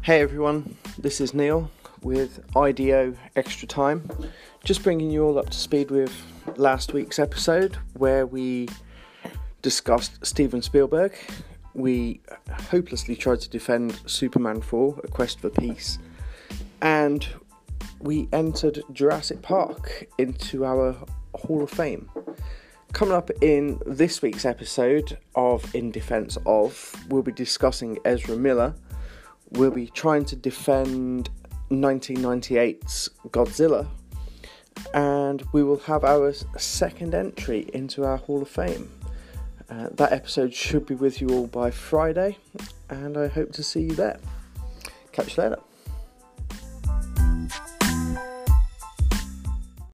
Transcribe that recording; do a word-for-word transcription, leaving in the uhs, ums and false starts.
Hey everyone, this is Neil with I D O Extra Time, just bringing you all up to speed with last week's episode where we discussed Steven Spielberg. We hopelessly tried to defend Superman four, A Quest for Peace, and we entered Jurassic Park into our Hall of Fame. Coming up in this week's episode of In Defense Of, we'll be discussing Ezra Miller. We'll be trying to defend nineteen ninety-eight's Godzilla, and we will have our second entry into our Hall of Fame. Uh, that episode should be with you all by Friday, and I hope to see you there. Catch you later.